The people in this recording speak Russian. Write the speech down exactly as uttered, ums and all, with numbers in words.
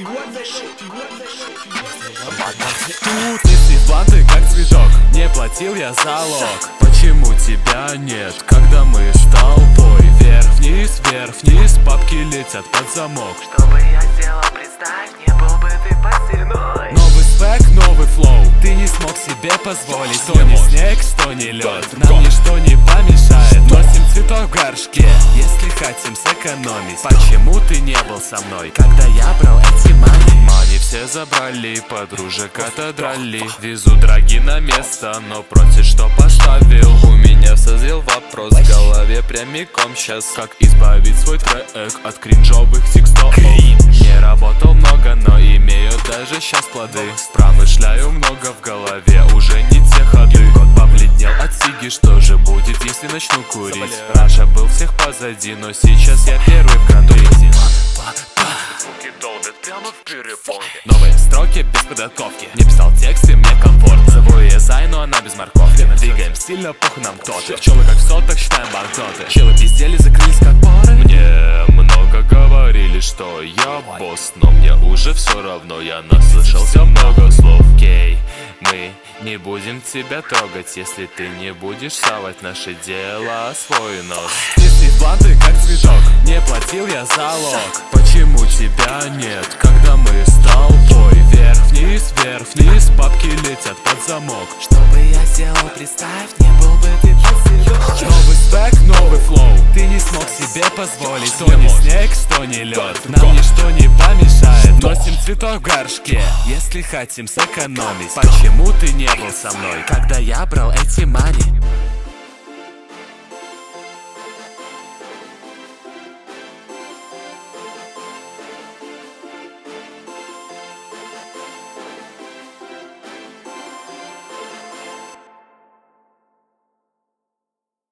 Тут несли в банды, как цветок. Не платил я залог. Почему тебя нет, когда мы с толпой? Вверх-вниз, вверх-вниз, бабки летят под замок. Что бы я сделал, представь, не был бы ты под стеной. Новый свек, новый флоу, ты не смог себе позволить. Что не снег, что не лед, нам ничто не помешает. Носим цветок в горшке, если хотим сэкономить. Почему ты не был со мной, когда я брал эти мани? Мани все забрали, подружек отодрали. Везу драги на место, но просит, что поставил. У меня созрел вопрос в голове прямиком сейчас. Как избавить свой трек от кринжовых текстов? Не работал много, но имею даже сейчас плоды. Промышляю много в голове, уже не те ходы. Кот побледнел от сиги, что же будет, если начну курить? Раша был всех позади, но сейчас я первый в гранду. Новые строки без подготовки. Не писал тексты, мне комфортно. Зову ее Зай, но она без морковки. Двигаем стильно, похуй нам кто-то. Пчелы как в сотах, считаем банкноты. Челы пиздели, закрылись как поры. Мне много говорили, что я босс, но мне уже все равно. Я наслышался много слов. Кей, мы не будем тебя трогать, если ты не будешь совать наше дело свой нос. Несли в банды, как цветок. Не платил я залог. Почему тебя нет, когда мы с толпой? Вверх-вниз, вверх-вниз, бабки летят под замок. Что бы я сделал, представь, не был бы ты под стеной. Новый стек, новый флоу, ты не смог себе позволить. Что не снег, что не лед, нам ничто не помешает. Носим цветок в горшке, если хотим сэкономить. Почему ты не был со мной, когда я брал эти мани?